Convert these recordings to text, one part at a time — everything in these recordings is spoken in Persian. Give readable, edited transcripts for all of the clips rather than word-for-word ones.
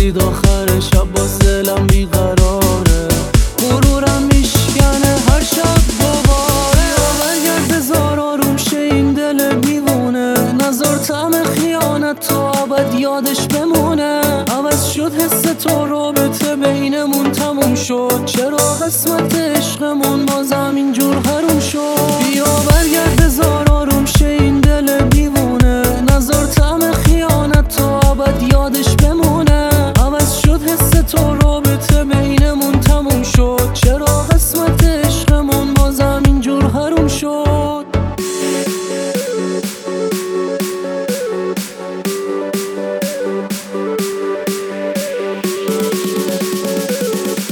رسید آخر شب باز دلم بیقراره، غرورم میشکنه هر شب دوباره. برگرد بذار آروم شه این دل دیوونه، نذار طعم خیانت تا ابد یادش بمونه. عوض شد حس تو، رابطه بینمون تموم شد، چرا قسمت عشقمون بازم اینجور حروم شد؟ بیا برگرد بذار آروم شه این دل دیوونه، نذار طعم خیانت تا ابد یادش بمونه. عوض شد حس تو، رابطه بینمون تموم شد، چرا قسمت عشقمون بازم اینجور حروم شد؟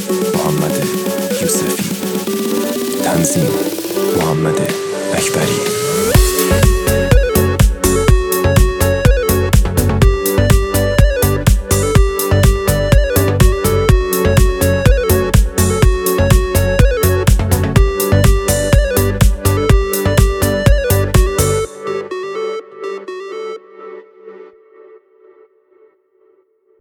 محمد یوسفی، تنظیم محمد اکبری.